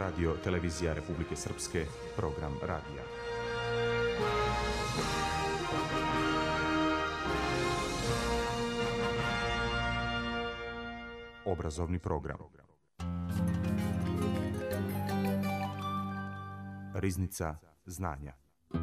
Radio Televizija Republike Srpske, program radija. Obrazovni program. Riznica znanja.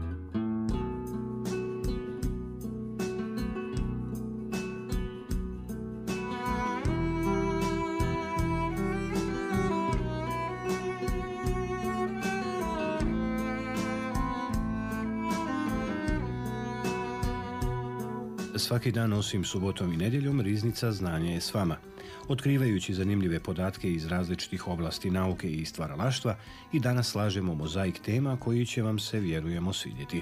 Svaki dan osim subotom i nedjeljom Riznica znanja je s vama, otkrivajući zanimljive podatke iz različitih oblasti nauke i stvaralaštva i danas slažemo mozaik tema koji će vam se, vjerujemo, svidjeti.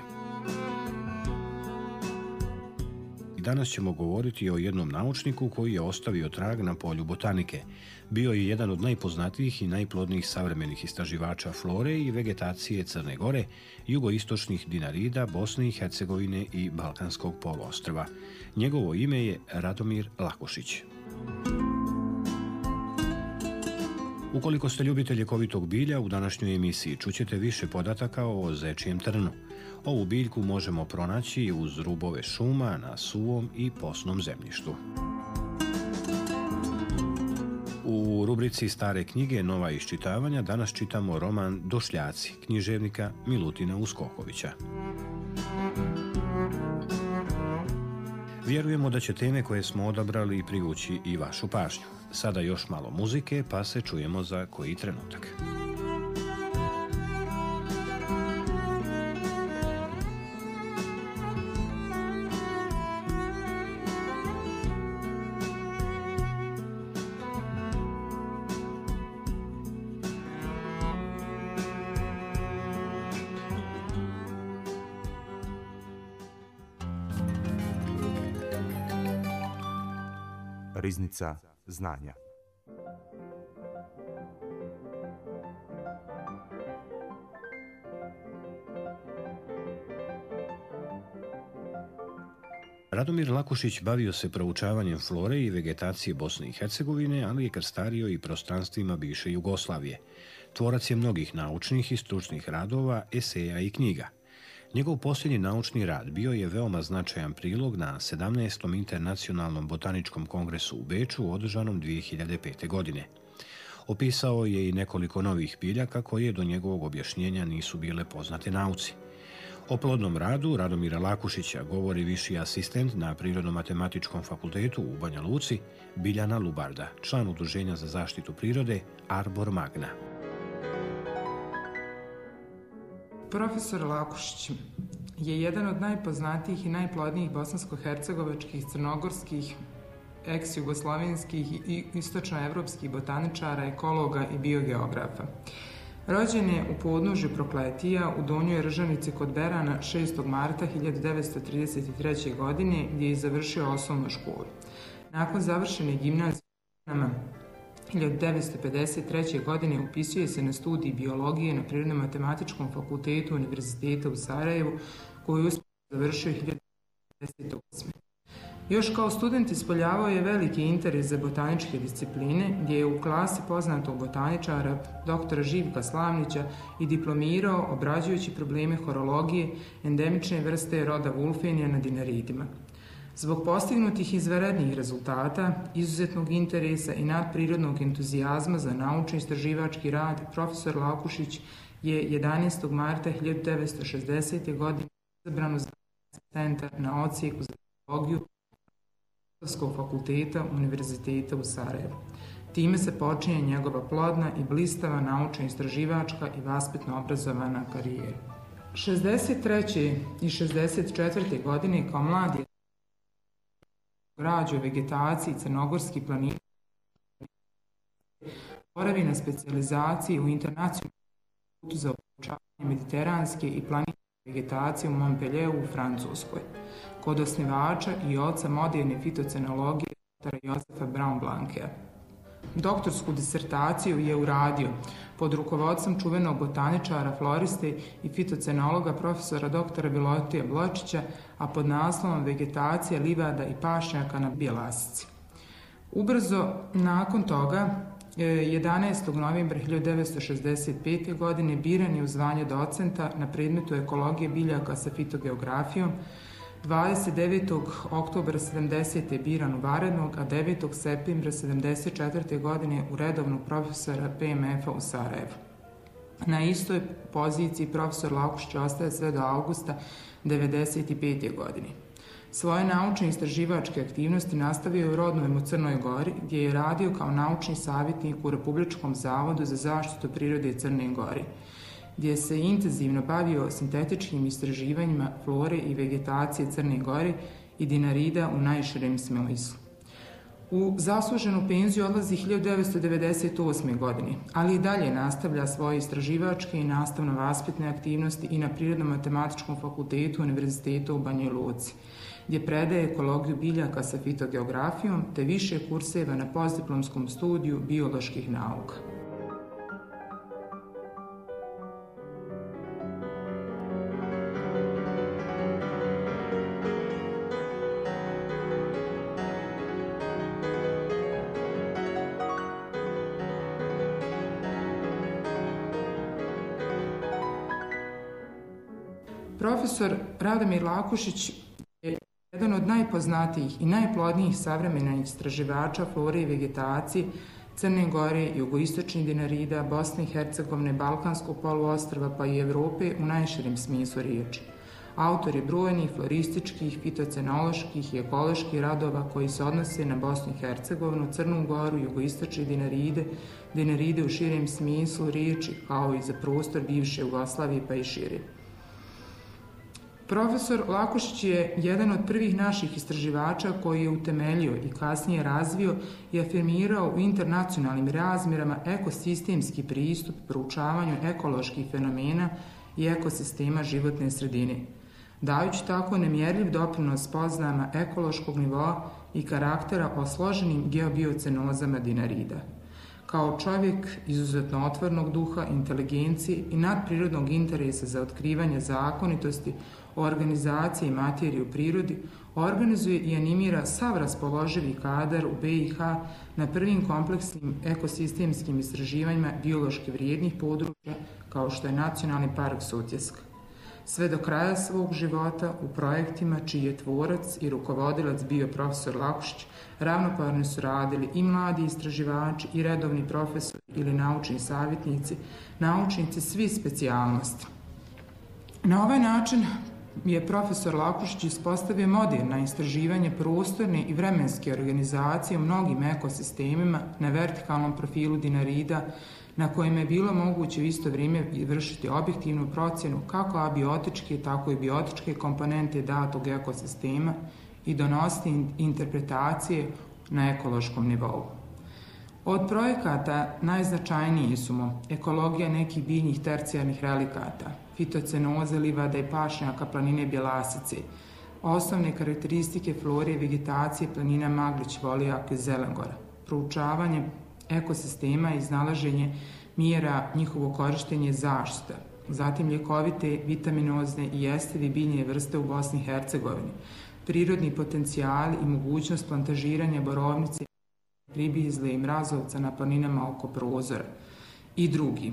Danas ćemo govoriti o jednom naučniku koji je ostavio trag na polju botanike. Bio je jedan od najpoznatijih i najplodnijih savremenih istraživača flore i vegetacije Crne Gore, jugoistočnih Dinarida, Bosne i Hercegovine i Balkanskog poluostrva. Njegovo ime je Radomir Lakušić. Ukoliko ste ljubitelj ljekovitog bilja, u današnjoj emisiji čućete više podataka o zečijem trnu. Ovu biljku možemo pronaći uz rubove šuma na suvom i posnom zemljištu. U rubrici Stare knjige nova iščitavanja danas čitamo roman Došljaci književnika Milutina Uskokovića. Vjerujemo da će teme koje smo odabrali privući i vašu pažnju. Sada još malo muzike, pa se čujemo za koji trenutak. Riznica znanja. Radomir Lakušić bavio se proučavanjem flore i vegetacije Bosne i Hercegovine, ali je krstario i prostranstvima bivše Jugoslavije. Tvorac je mnogih naučnih i stručnih radova, eseja i knjiga. Njegov posljednji naučni rad bio je veoma značajan prilog na 17. internacionalnom botaničkom kongresu u Beču održanom 2005. godine. Opisao je i nekoliko novih biljaka koje do njegovog objašnjenja nisu bile poznate nauci. O plodnom radu Radomira Lakušića govori viši asistent na Prirodno-matematičkom fakultetu u Banja Luci, Biljana Lubarda, član Udruženja za zaštitu prirode Arbor Magna. Profesor Lakušić je jedan od najpoznatijih i najplodnijih bosansko-hercegovačkih, crnogorskih, ex-jugoslovenskih i istočnoevropskih botaničara, ekologa i biogeografa. Rođen je u podnožju Prokletija u Donjoj Ržanici kod Berana 6. marta 1933. godine gdje je završio osnovnu školu. Nakon završene gimnazije 1953. godine upisuje se na studij biologije na Prirodno-matematičkom fakultetu Univerziteta u Sarajevu, koju je uspješno završio 1958. Još kao student ispoljavao je veliki interes za botaničke discipline, gdje je u klasi poznatog botaničara dr. Živka Slavnića i diplomirao obrađujući probleme horologije endemične vrste roda Vulfenija na Dinaridima. Zbog postignutih izvanrednih rezultata, izuzetnog interesa i nadprirodnog entuzijazma za naučno-istraživački rad, profesor Lakušić je 11. marta 1960. godine izabran za asistenta na odsjeku za biologiju Filozofskog fakulteta Univerziteta u Sarajevu. Time se počinje njegova plodna i blistava naučno-istraživačka i vaspitno-obrazovana karijera. 63. i 64. godine kao mlad je građu o vegetaciji crnogorskih planina, boravi na specijalizaciji u internacionalnom institutu za proučavanje mediteranske i planinske vegetacije u Montpellieru u Francuskoj, kod osnivača i oca moderne fitocenologije dr. Jozefa Braun-Blankea. Doktorsku disertaciju je uradio pod rukovodstvom čuvenog botaničara, floriste i fitocenologa profesora dr. Vilotija Bločića, a pod naslovom Vegetacija livada i pašnjaka na Bjelasici. Ubrzo nakon toga 11. novembra 1965. godine biran je u zvanje docenta na predmetu ekologije biljaka sa fitogeografijom. 29. oktobra 70. biran u vanrednog, a 9. septembra 74. godine u redovnog profesora PMF-a u Sarajevu. Na istoj poziciji profesor Lakušić ostaje sve do avgusta 1995. godine. Svoje naučne istraživačke aktivnosti nastavio je u rodnom u Crnoj Gori, gdje je radio kao naučni savjetnik u Republičkom zavodu za zaštitu prirode Crne Gore, gdje se intenzivno bavio sintetičkim istraživanjima flore i vegetacije Crne Gore i Dinarida u najširem smislu. U zasluženu penziju odlazi 1998. godine, ali i dalje nastavlja svoje istraživačke i nastavno-vaspitne aktivnosti i na Prirodno-matematičkom fakultetu Univerziteta u Banja Luci, gdje predaje ekologiju biljaka sa fitogeografijom te više kurseva na postdiplomskom studiju bioloških nauka. Profesor Radomir Lakušić je jedan od najpoznatijih i najplodnijih savremenih istraživača flore i vegetacije Crne Gore, jugoistočnih Dinarida, Bosne i Hercegovine, Balkanskog poluostrva pa i Evrope u najširem smislu riječi. Autor je brojnih florističkih, fitocenoloških i ekoloških radova koji se odnose na Bosnu i Hercegovinu, Crnu Goru, jugoistočne Dinaride, Dinaride u širem smislu riječi, kao i za prostor bivše Jugoslavije pa i šire. Profesor Lakušić je jedan od prvih naših istraživača koji je utemeljio i kasnije razvio i afirmirao u internacionalnim razmjerama ekosistemski pristup proučavanju ekoloških fenomena i ekosistema životne sredine, dajući tako nemjerljiv doprinos spoznajama ekološkog nivoa i karaktera o složenim geobiocenozama Dinarida. Kao čovjek izuzetno otvornog duha, inteligencije i nadprirodnog interesa za otkrivanje zakonitosti, organizacije i materije u prirodi, organizuje i animira sav raspoloživi kadar u BiH na prvim kompleksnim ekosistemskim istraživanjima biološki vrijednih područja kao što je Nacionalni park Sutjeska. Sve do kraja svog života u projektima čiji je tvorac i rukovodilac bio profesor Lakušić, ravnopravno su radili i mladi istraživači i redovni profesori ili naučni savjetnici, naučnici svih specijalnosti. Na ovaj način je profesor Lakušić ispostavio moderna istraživanje prostorne i vremenske organizacije u mnogim ekosistemima na vertikalnom profilu Dinarida, na kojem je bilo moguće u isto vrijeme vršiti objektivnu procjenu kako abiotičke, tako i biotičke komponente datog ekosistema i donositi interpretacije na ekološkom nivou. Od projekata najznačajniji su mu ekologija nekih biljnih tercijarnih relikata, fitocenoze livada i pašnjaka planine Bjelasice, osnovne karakteristike flore i vegetacije planina Maglić, Volijak i Zelengora, proučavanje ekosistema i iznalaženje mjera njihovo korištenje zaštita, zatim ljekovite, vitaminozne i jestivi biljne vrste u Bosni i Hercegovini, prirodni potencijali i mogućnost plantažiranja borovnice, ribizle i mrazovca na planinama oko Prozora i drugi.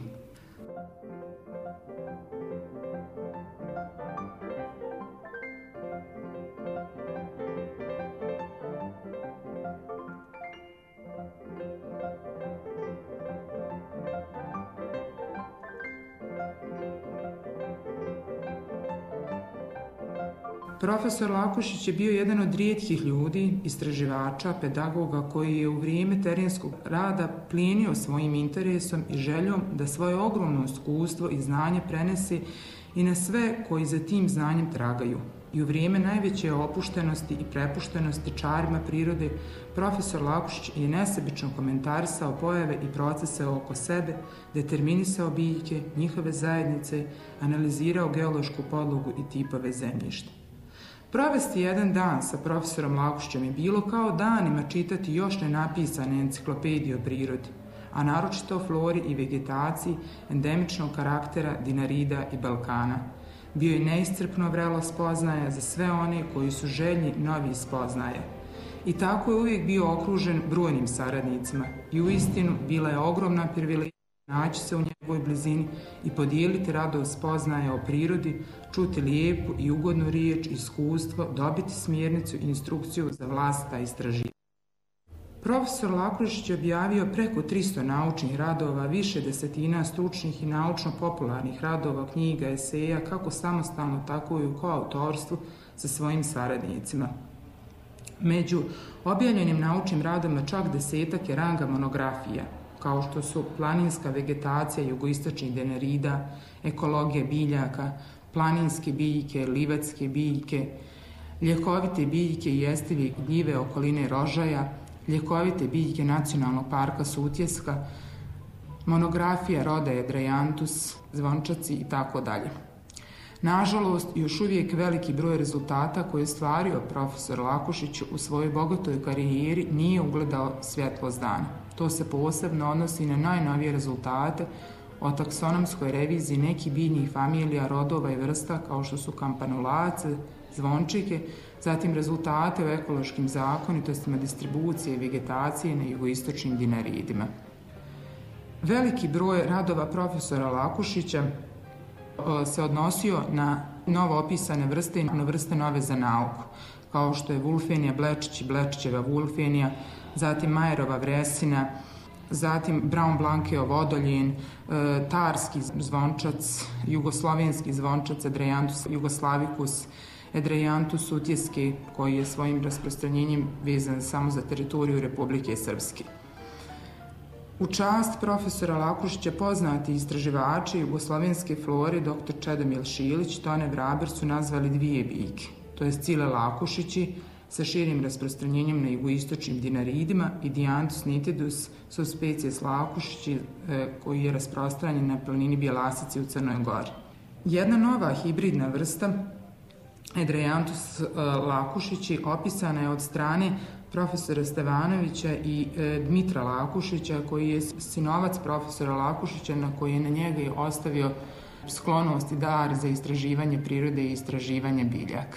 Profesor Lakušić je bio jedan od rijetkih ljudi, istraživača, pedagoga koji je u vrijeme terenskog rada plijenio svojim interesom i željom da svoje ogromno iskustvo i znanje prenese i na sve koji za tim znanjem tragaju. I u vrijeme najveće opuštenosti i prepuštenosti čarima prirode, profesor Lakušić je nesebično komentarisao pojave i procese oko sebe, determinisao biljke, njihove zajednice, analizirao geološku podlogu i tipove zemljišta. Provesti jedan dan sa profesorom Lakušićem je bilo kao danima čitati još nenapisane enciklopedije o prirodi, a naročito o flori i vegetaciji endemičnog karaktera Dinarida i Balkana. Bio je neiscrpno vrelo spoznaja za sve one koji su željni novih spoznaja. I tako je uvijek bio okružen brojnim saradnicima i uistinu bila je ogromna privilegija naći se u njegovoj blizini i podijeliti radost spoznaja o prirodi, čuti lijepu i ugodnu riječ, iskustvo, dobiti smjernicu i instrukciju za vlastita istraživanja. Profesor Lakušić je objavio preko 300 naučnih radova, više desetina stručnih i naučno-popularnih radova, knjiga, eseja, kako samostalno, tako i u koautorstvu sa svojim saradnicima. Među objavljenim naučnim radovima čak 10-ak je ranga monografija, kao što su planinska vegetacija jugoistočnih Denarida, ekologija biljaka, planinske biljke, livatske biljke, ljekovite biljke i jestivi gljive okoline Rožaja, ljekovite biljke Nacionalnog parka Sutjeska, monografija roda Edrejantus, zvončaci i tako dalje. Nažalost, još uvijek veliki broj rezultata koje je stvario profesor Lakušić u svojoj bogatoj karijeri nije ugledao svjetlost dana. To se posebno odnosi na najnovije rezultate o taksonomskoj reviziji nekih biljnih familija, rodova i vrsta kao što su kampanulace, zvončike, zatim rezultate o ekološkim zakonitostima distribucije i vegetacije na jugoistočnim Dinaridima. Veliki broj radova profesora Lakušića se odnosio na novo opisane vrste i na vrste nove za nauku, kao što je Vulfenija Blečić i Blečićeva Vulfenija, zatim Majerova Vresina, zatim Braun-Blankeov vodoljen, tarski zvončac, jugoslovenski zvončac, Edrejantus jugoslavicus, Edrejantus sutjeski, koji je svojim rasprostranjenjem vezan samo za teritoriju Republike Srpske. U čast profesora Lakušića poznati istraživači jugoslovenske flore dr. Čedomil Šilić i Tone Vraber su nazvali dvije biljke, to je Cile Lakušići sa širim rasprostranjenjem na jugoistočnim Dinaridima i Dianthus nitidus subspecies Lakušići koji je rasprostranjen na planini Bjelasici u Crnoj Gori. Jedna nova hibridna vrsta Edrejantus Lakušići opisana je od strane profesora Stevanovića i Dmitra Lakušića, koji je sinovac profesora Lakušića, na koji je na njega ostavio sklonost i dar za istraživanje prirode i istraživanje biljaka.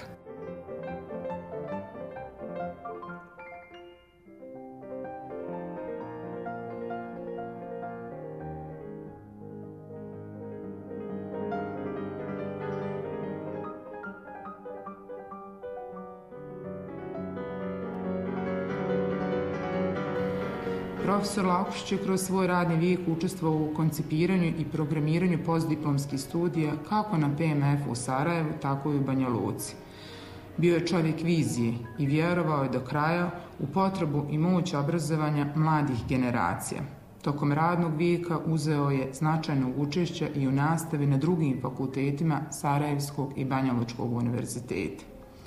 Profesor Lakušić je kroz svoj radni vijek učestvovao u koncipiranju i programiranju postdiplomskih studija kako na PMF u Sarajevu, tako i u Banja Luci. Bio je čovjek vizije i vjerovao je do kraja u potrebu i moć obrazovanja mladih generacija. Tokom radnog vijeka uzeo je značajno učešće i u nastavi na drugim fakultetima Sarajevskog i Banja Lučkog univerziteta.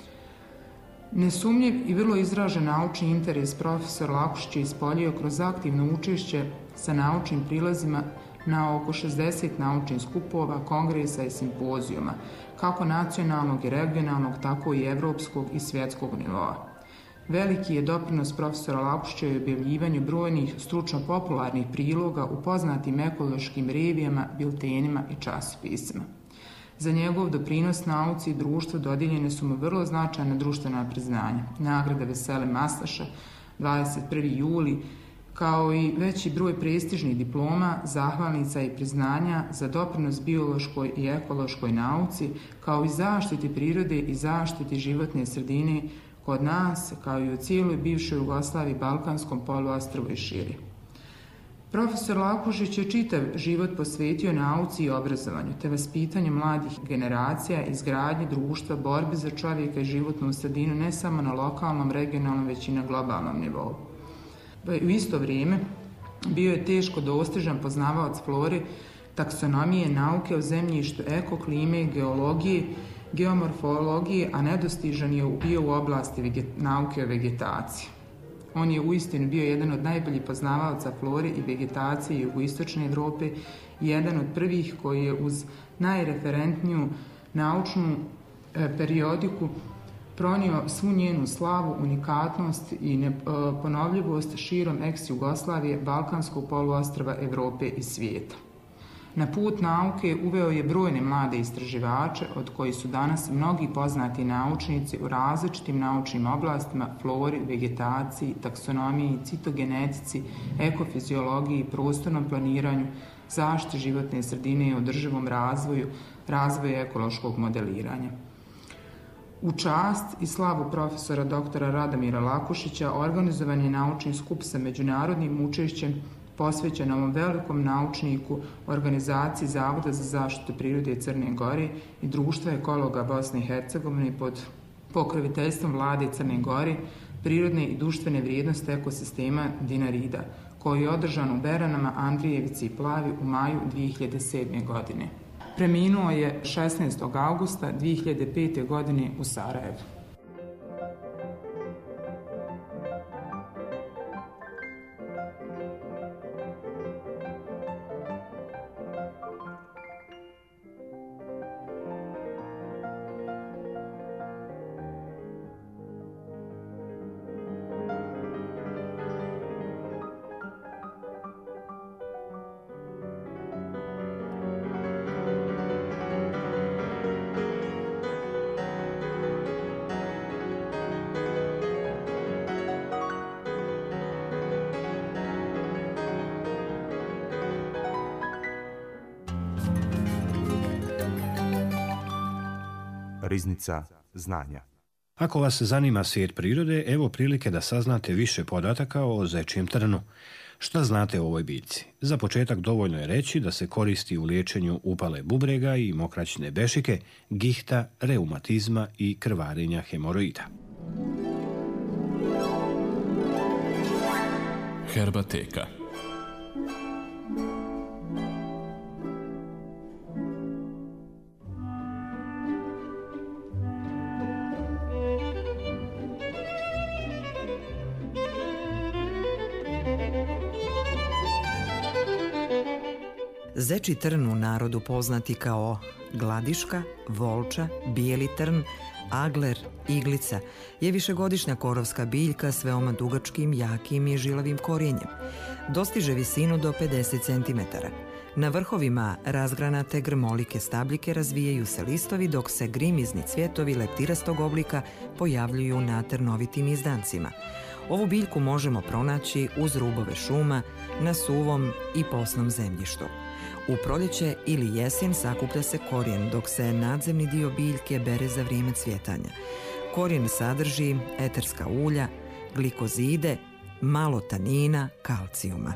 Nesumnjiv i vrlo izražen naučni interes profesor Lakušić je ispoljio kroz aktivno učešće sa naučnim prilazima na oko 60 naučnih skupova, kongresa i simpozijuma, kako nacionalnog i regionalnog, tako i evropskog i svjetskog nivoa. Veliki je doprinos profesora Lakušića u objavljivanju brojnih stručno-popularnih priloga u poznatim ekološkim revijama, biltenima i časopisima. Za njegov doprinos nauci i društvu dodijeljene su mu vrlo značajna društvena priznanja, nagrada Vesele Maslaša, 21. juli, kao i veći broj prestižnih diploma, zahvalnica i priznanja za doprinos biološkoj i ekološkoj nauci, kao i zaštiti prirode i zaštiti životne sredine kod nas, kao i u cijeloj bivšoj Jugoslaviji, Balkanskom poluostrvu i šire. Profesor Lakušić je čitav život posvetio nauci i obrazovanju, te vaspitanju mladih generacija, izgradnji društva, borbi za čovjeka i životnu sredinu ne samo na lokalnom, regionalnom, već i na globalnom nivou. U isto vrijeme bio je teško dostižan poznavalac flore, taksonomije, nauke o zemljištu, ekoklime, geologije, geomorfologije, a nedostižan je bio u oblasti nauke o vegetaciji. On je uistinu bio jedan od najboljih poznavalaca flore i vegetacije jugoistočne Evrope i jedan od prvih koji je uz najreferentniju naučnu periodiku pronio svu njenu slavu, unikatnost i neponovljivost širom ex-Jugoslavije, Balkanskog poluostrva, Evrope i svijeta. Na put nauke uveo je brojne mlade istraživače, od kojih su danas mnogi poznati naučnici u različitim naučnim oblastima, flori, vegetaciji, taksonomiji, citogenetici, ekofiziologiji, prostornom planiranju, zaštiti životne sredine i održivom razvoju ekološkog modeliranja. U čast i slavu profesora doktora Radomira Lakušića organizovan je naučni skup sa međunarodnim učešćem posvećen ovom velikom naučniku, organizaciji Zavoda za zaštitu prirode Crne Gore i Društva ekologa Bosne i Hercegovine pod pokroviteljstvom vlade Crne Gore, prirodne i društvene vrijednosti ekosistema Dinarida, koji je održan u Beranama, Andrijevici i Plavi u maju 2007. godine. Preminuo je 16. augusta 2005. godine u Sarajevu. Riznica znanja. Ako vas zanima svijet prirode, evo prilike da saznate više podataka o zečijem trnu. Šta znate o ovoj biljci? Za početak dovoljno je reći da se koristi u liječenju upale bubrega i mokraćne bešike, gihta, reumatizma i krvarenja hemoroida. Herbateka. Zečji trn u narodu poznati kao gladiška, volča, bijeli trn, agler, iglica je višegodišnja korovska biljka s veoma dugačkim, jakim i žilavim korijenjem. Dostiže visinu do 50 cm. Na vrhovima razgranate grmolike stabljike razvijaju se listovi, dok se grimizni cvjetovi leptirastog oblika pojavljuju na trnovitim izdancima. Ovu biljku možemo pronaći uz rubove šuma, na suvom i posnom zemljištu. U proljeće ili jesen sakuplja se korijen, dok se nadzemni dio biljke bere za vrijeme cvjetanja. Korijen sadrži eterska ulja, glikozide, malo tanina, kalcijuma.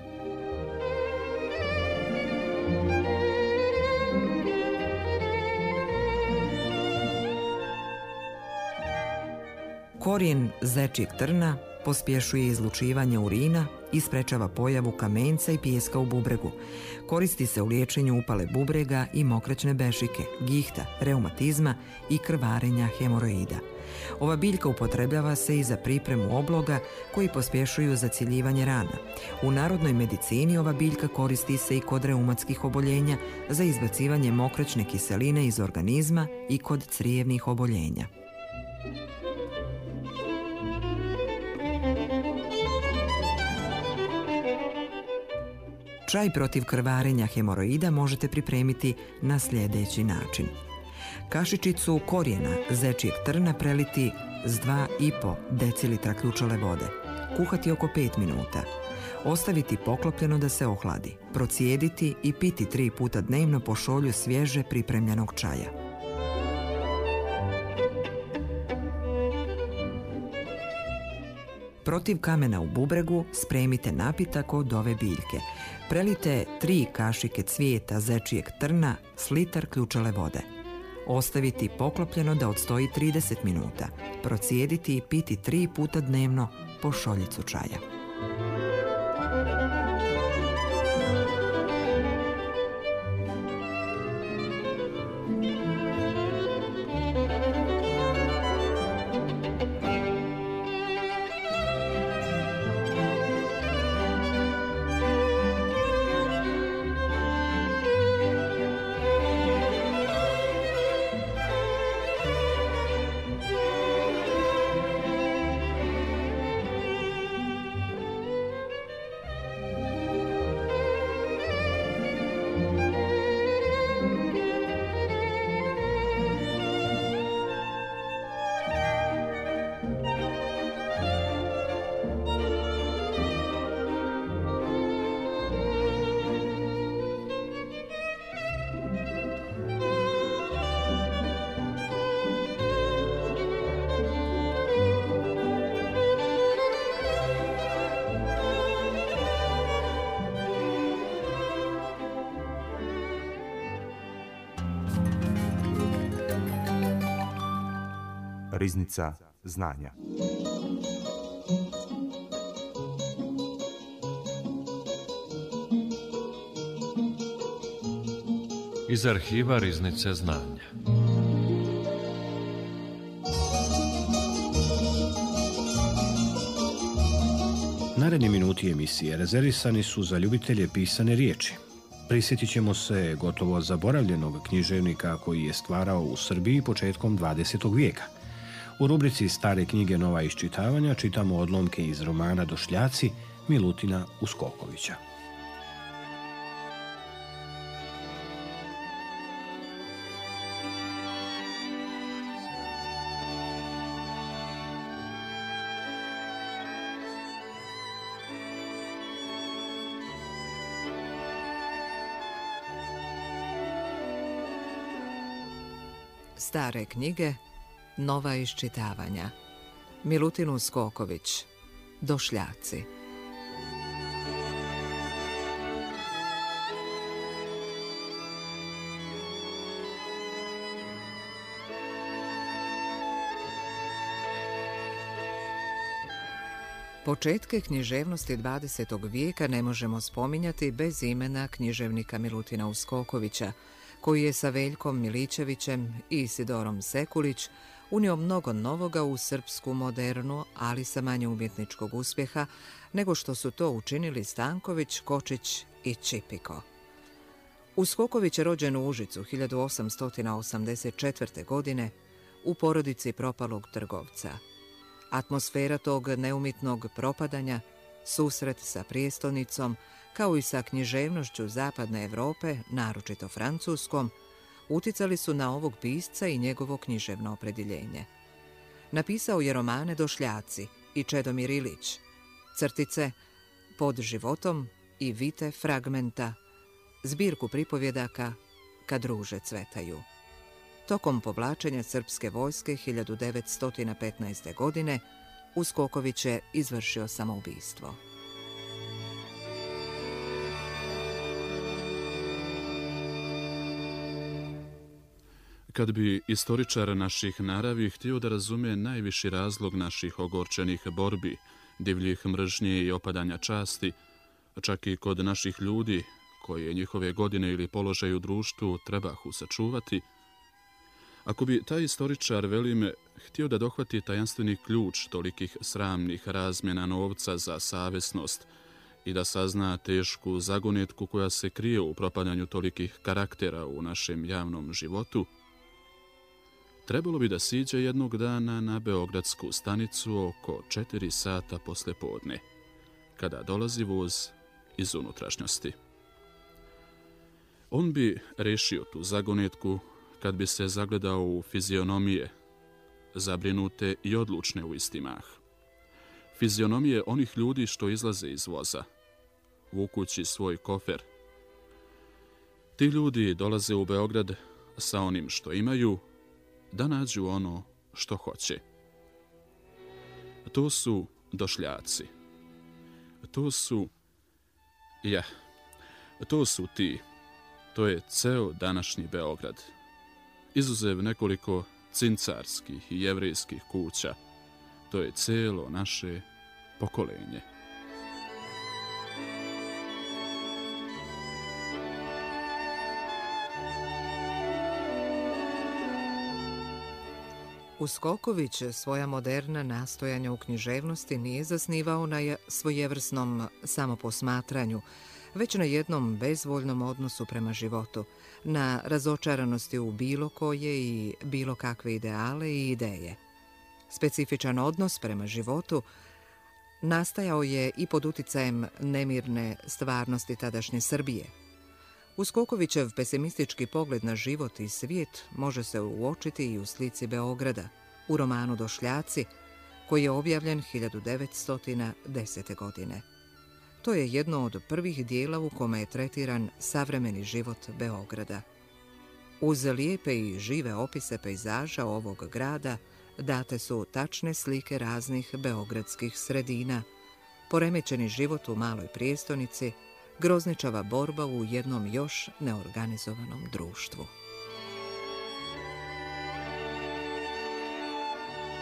Korijen zečjeg trna pospješuje izlučivanje urina i sprečava pojavu kamenca i pijeska u bubregu. Koristi se u liječenju upale bubrega i mokraćne bešike, gihta, reumatizma i krvarenja hemoroida. Ova biljka upotrebljava se i za pripremu obloga koji pospješuju zacijeljivanje rana. U narodnoj medicini ova biljka koristi se i kod reumatskih oboljenja, za izbacivanje mokraćne kiseline iz organizma i kod crijevnih oboljenja. Čaj protiv krvarenja hemoroida možete pripremiti na sljedeći način. Kašičicu korijena zečjeg trna preliti s 2,5 decilitra ključale vode. Kuhati oko 5 minuta. Ostaviti poklopljeno da se ohladi. Procijediti i piti 3 puta dnevno po šolju svježe pripremljenog čaja. Protiv kamena u bubregu spremite napitak od ove biljke. Prelite 3 kašike cvijeta zečijeg trna s litar ključale vode. Ostaviti poklopljeno da odstoji 30 minuta. Procijediti i piti 3 puta dnevno po šoljicu čaja. Riznica znanja. Iz arhiva Riznice znanja. Naredni minuti emisije rezervisani su za ljubitelje pisane riječi. Prisjetit ćemo se gotovo zaboravljenog književnika koji je stvarao u Srbiji početkom 20. vijeka. U rubrici Stare knjige nova iščitavanja čitamo odlomke iz romana Došljaci Milutina Uskokovića. Stare knjige, nova iščitavanja. Milutin Uskoković, Došljaci. Početke književnosti 20. vijeka ne možemo spominjati bez imena književnika Milutina Uskokovića, koji je sa Veljkom Milićevićem i Isidorom Sekulić unio mnogo novoga u srpsku modernu, ali sa manje umjetničkog uspjeha nego što su to učinili Stanković, Kočić i Čipiko. Uskoković je rođen u Užicu 1884. godine u porodici propalog trgovca. Atmosfera tog neumitnog propadanja, susret sa prijestolnicom, kao i sa književnošću zapadne Europe, naročito francuskom, uticali su na ovog pisca i njegovo književno opredjeljenje. Napisao je romane Došljaci i Čedomir Ilić, crtice Pod životom i Vite fragmenta, zbirku pripovjedaka Kad ruže cvetaju. Tokom povlačenja srpske vojske 1915. godine Uskoković je izvršio samoubistvo. Kad bi istoričar naših naravi htio da razume najviši razlog naših ogorčenih borbi, divljih mržnje i opadanja časti, čak i kod naših ljudi, koje njihove godine ili položaj u društvu trebahu sačuvati, ako bi taj istoričar, velim, htio da dohvati tajanstveni ključ tolikih sramnih razmjena novca za savjesnost i da sazna tešku zagonetku koja se krije u propadanju tolikih karaktera u našem javnom životu, trebalo bi da siđe jednog dana na beogradsku stanicu oko 4 sata posle podne, kada dolazi voz iz unutrašnjosti. On bi rešio tu zagonetku kad bi se zagledao u fizionomije, zabrinute i odlučne u isti mah. Fizionomije onih ljudi što izlaze iz voza, vukući svoj kofer. Ti ljudi dolaze u Beograd sa onim što imaju, da nađu ono što hoće. To su došljaci. To su ti. To je ceo današnji Beograd. Izuzev nekoliko cincarskih i jevrejskih kuća, to je celo naše pokolenje. Uskoković svoja moderna nastojanja u književnosti nije zasnivao na svojevrsnom samoposmatranju, već na jednom bezvoljnom odnosu prema životu, na razočaranosti u bilo koje i bilo kakve ideale i ideje. Specifičan odnos prema životu nastajao je i pod uticajem nemirne stvarnosti tadašnje Srbije. Uskokovićev pesimistički pogled na život i svijet može se uočiti i u slici Beograda, u romanu Došljaci, koji je objavljen 1910. godine. To je jedno od prvih dijela u kome je tretiran savremeni život Beograda. Uz lijepe i žive opise pejzaža ovog grada date su tačne slike raznih beogradskih sredina, poremećeni život u maloj prijestolnici, grozničava borba u jednom još neorganizovanom društvu.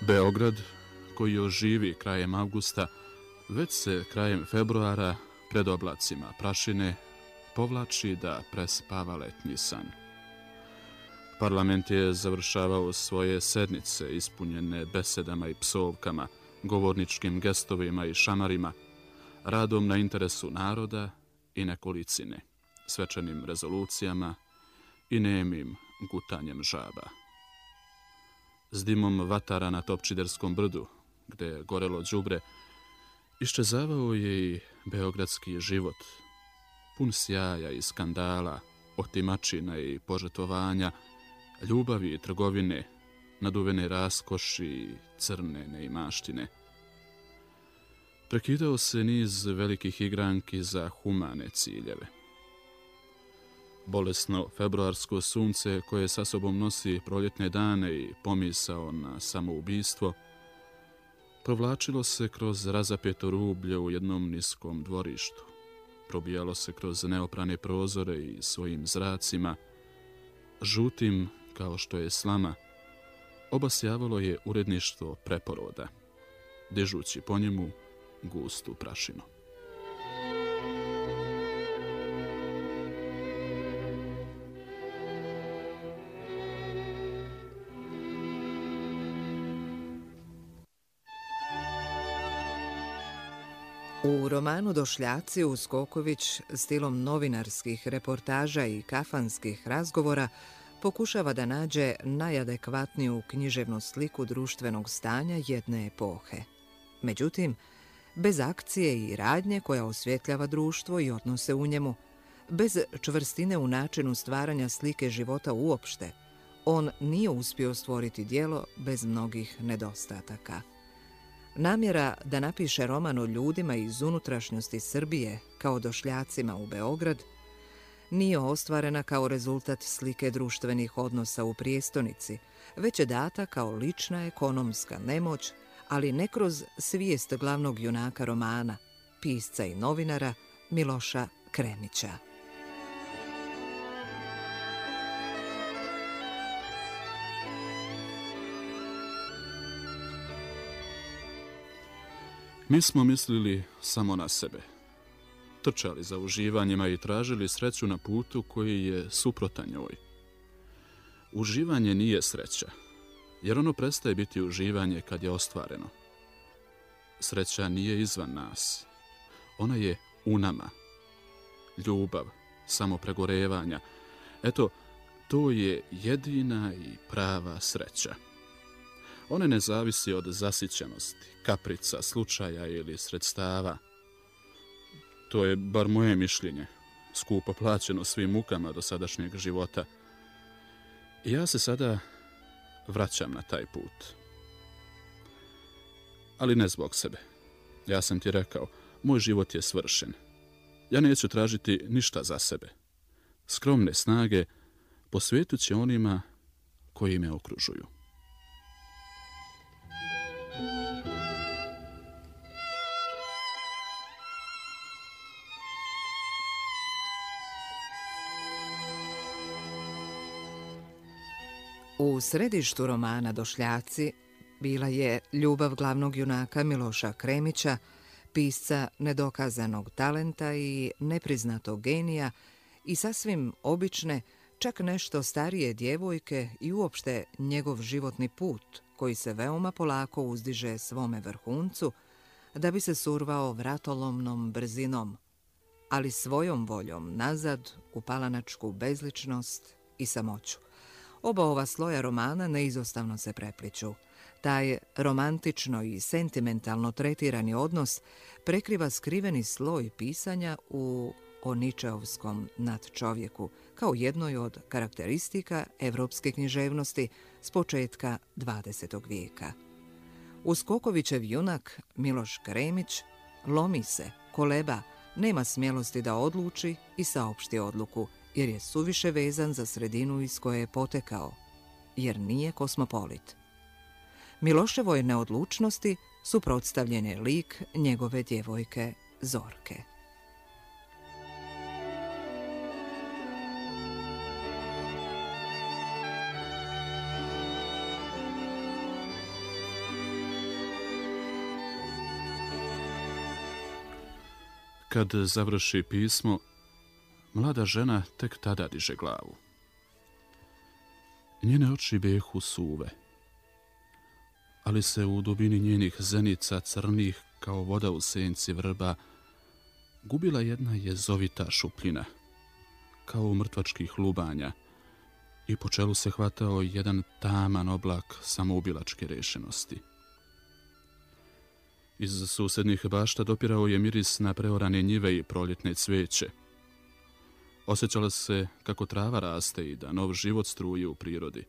Beograd, koji oživi krajem avgusta, već se krajem februara pred oblacima prašine povlači da prespava letnji san. Parlament je završavao svoje sednice ispunjene besedama i psovkama, govorničkim gestovima i šamarima, radom na interesu naroda i nekolicine, svečanim rezolucijama i nemim gutanjem žaba. S dimom vatara na Topčiderskom brdu, gde je gorelo đubre, iščezavao je i beogradski život, pun sjaja i skandala, otimačina i požrtvovanja, ljubavi i trgovine, naduvene raskoši i crne neimaštine. Prekidao se niz velikih igranki za humane ciljeve. Bolesno februarsko sunce koje sa sobom nosi proljetne dane i pomisao na samoubistvo, provlačilo se kroz razapeto rublje u jednom niskom dvorištu. Probijalo se kroz neoprane prozore i svojim zracima, žutim kao što je slama, obasjavalo je uredništvo Preporoda, dižući po njemu gustu prašinu. U romanu Došljaci Uskoković stilom novinarskih reportaža i kafanskih razgovora pokušava da nađe najadekvatniju književnu sliku društvenog stanja jedne epohe. Međutim, bez akcije i radnje koja osvjetljava društvo i odnose u njemu, bez čvrstine u načinu stvaranja slike života uopšte, on nije uspio stvoriti djelo bez mnogih nedostataka. Namjera da napiše roman o ljudima iz unutrašnjosti Srbije kao došljacima u Beograd nije ostvarena kao rezultat slike društvenih odnosa u prijestonici, već je data kao lična ekonomska nemoć, ali ne kroz svijest glavnog junaka romana, pisca i novinara Miloša Kremića. Mi smo mislili samo na sebe. Trčali za uživanjima i tražili sreću na putu koji je suprotan njoj. Uživanje nije sreća, jer ono prestaje biti uživanje kad je ostvareno. Sreća nije izvan nas. Ona je u nama. Ljubav, samopregorevanja. Eto, to je jedina i prava sreća. Ona ne zavisi od zasićenosti, kaprica, slučaja ili sredstava. To je bar moje mišljenje, skupo plaćeno svim mukama dosadašnjeg života. I ja se sada vraćam na taj put. Ali ne zbog sebe. Ja sam ti rekao, moj život je svršen. Ja neću tražiti ništa za sebe. Skromne snage posvetit ću onima koji me okružuju. U središtu romana Došljaci bila je ljubav glavnog junaka Miloša Kremića, pisca nedokazanog talenta i nepriznatog genija i sasvim obične, čak nešto starije djevojke i uopšte njegov životni put koji se veoma polako uzdiže svome vrhuncu da bi se survao vratolomnom brzinom, ali svojom voljom nazad u palanačku bezličnost i samoću. Oba ova sloja romana neizostavno se prepliću. Taj romantično i sentimentalno tretirani odnos prekriva skriveni sloj pisanja o Ničeovskom nadčovjeku, kao jednoj od karakteristika evropske književnosti s početka 20. vijeka. Uskokovićev junak Miloš Kremić lomi se, koleba, nema smjelosti da odluči i saopšti odluku, jer je suviše vezan za sredinu iz koje je potekao, jer nije kosmopolit. Miloševoj neodlučnosti suprotstavljen je lik njegove djevojke Zorke. Kad završi pismo, mlada žena tek tada diže glavu. Njene oči bijehu suve, ali se u dubini njenih zenica crnih kao voda u senci vrba gubila jedna jezovita šupljina, kao mrtvačkih lubanja, i po čelu se hvatao jedan taman oblak samoubilačke rešenosti. Iz susednih bašta dopirao je miris na preorane njive i proljetne cveće. Osjećala se kako trava raste i da nov život struje u prirodi.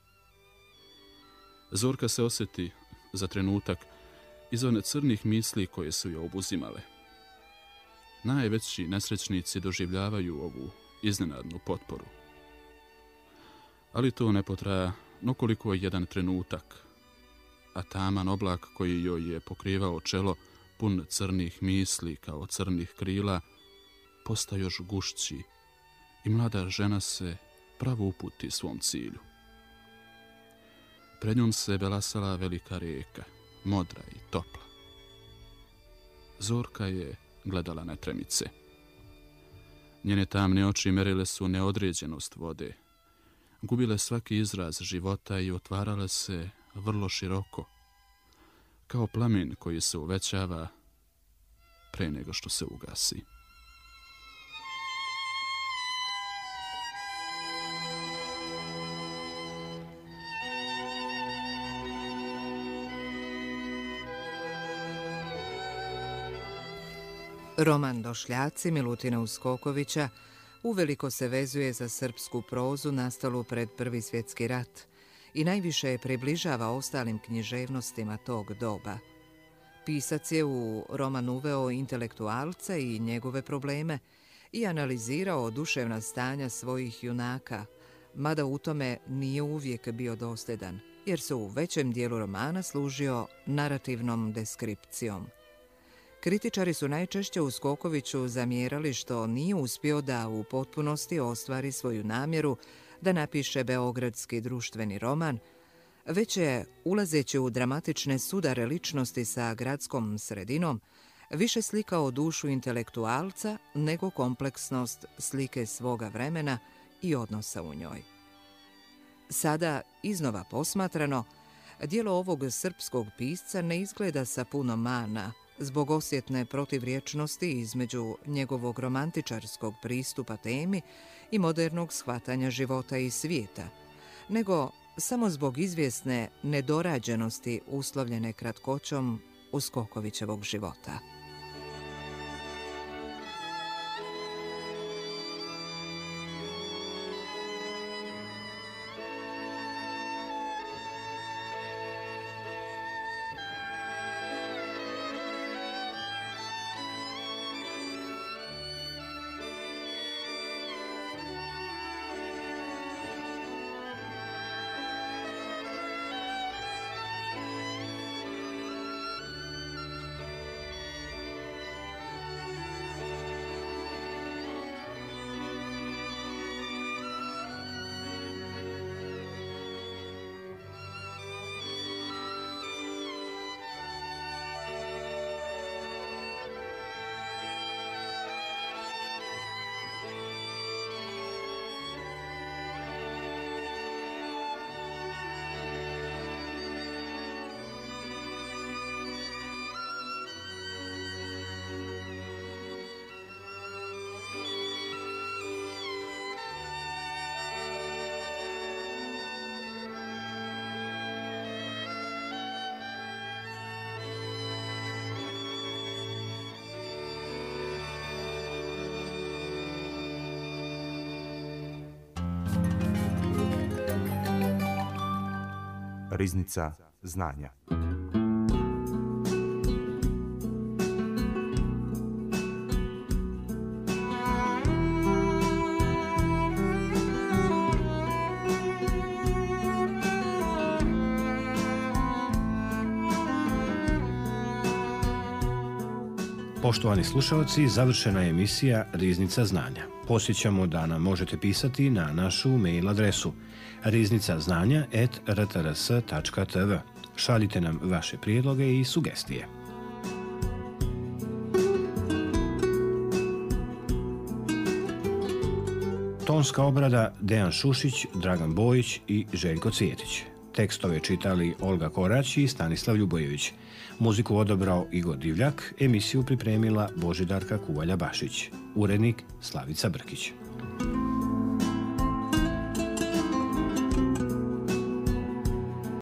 Zorka se osjeti za trenutak izvan crnih misli koje su je obuzimale. Najveći nesrećnici doživljavaju ovu iznenadnu potporu. Ali to ne potraja nokoliko jedan trenutak, a taman oblak koji joj je pokrivao čelo, pun crnih misli kao crnih krila, postaje još gušći i mlada žena se pravo uputi svom cilju. Pred njom se belasala velika rijeka, modra i topla. Zorka je gledala na tremice. Njene tamne oči merile su neodređenost vode, gubile svaki izraz života i otvarale se vrlo široko, kao plamen koji se uvećava pre nego što se ugasi. Roman Došljaci Milutina Uskokovića uveliko se vezuje za srpsku prozu nastalu pred Prvi svjetski rat i najviše je približava ostalim književnostima tog doba. Pisac je u roman uveo intelektualce i njegove probleme i analizirao duševna stanja svojih junaka, mada u tome nije uvijek bio dosljedan, jer se u većem dijelu romana služio narativnom deskripcijom. Kritičari su najčešće Uskokoviću zamjerali što nije uspio da u potpunosti ostvari svoju namjeru da napiše beogradski društveni roman, već je, ulazeći u dramatične sudare ličnosti sa gradskom sredinom, više slikao dušu intelektualca nego kompleksnost slike svoga vremena i odnosa u njoj. Sada, iznova posmatrano, djelo ovog srpskog pisca ne izgleda sa puno mana, zbog osjetne protivrječnosti između njegovog romantičarskog pristupa temi i modernog shvatanja života i svijeta, nego samo zbog izvjesne nedorađenosti uslovljene kratkoćom Uskokovićevog života. Riznica znanja. Poštovani slušalci, završena je emisija Riznica znanja. Podsjećamo da nam možete pisati na našu mail adresu riznicaznanja@rtrs.tv. Šaljite nam vaše prijedloge i sugestije. Tonska obrada Dejan Šušić, Dragan Bojić i Željko Cvjetić. Tekstove čitali Olga Korać i Stanislav Ljubojević. Muziku odabrao Igor Divljak, emisiju pripremila Božidarka Kuvalja-Bašić. Urednik Slavica Brkić.